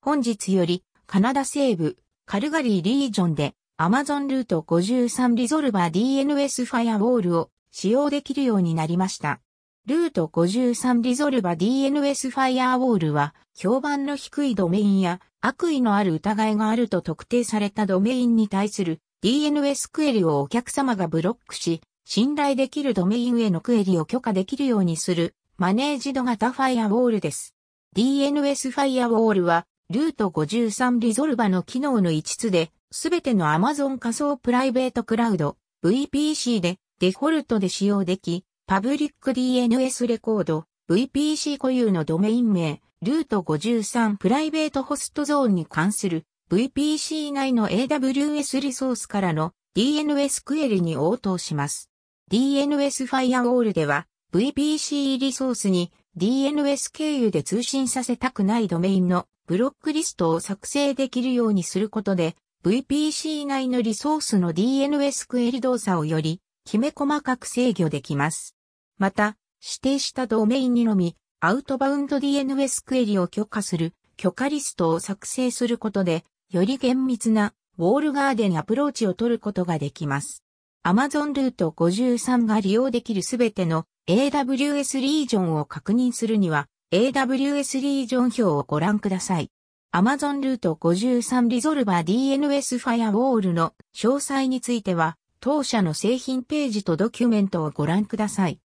本日よりカナダ西部カルガリーリージョンで Amazon ルート53リゾルバー DNS ファイアウォールを使用できるようになりました。ルート53リゾルバー DNS ファイアウォールは評判の低いドメインや悪意のある疑いがあると特定されたドメインに対する DNS クエリをお客様がブロックし、信頼できるドメインへのクエリを許可できるようにするマネージド型ファイアウォールです。DNS ファイアウォールはルート53リゾルバの機能の一つで、すべての Amazon 仮想プライベートクラウド VPC でデフォルトで使用でき、パブリック DNS レコード VPC 固有のドメイン名、ルート53プライベートホストゾーンに関する VPC 内の AWS リソースからの DNS クエリに応答します。DNS ファイアウォールでは VPC リソースに DNS 経由で通信させたくないドメインのブロックリストを作成できるようにすることで VPC 内のリソースの DNS クエリ動作をよりきめ細かく制御できます。また、指定したドメインにのみアウトバウンド DNS クエリを許可する許可リストを作成することでより厳密なウォールガーデンアプローチを取ることができます。Amazon ルート53が利用できるすべての AWS リージョンを確認するにはAWS リージョン表をご覧ください。Amazon ルート53リゾルバー DNS ファイアウォールの詳細については当社の製品ページとドキュメントをご覧ください。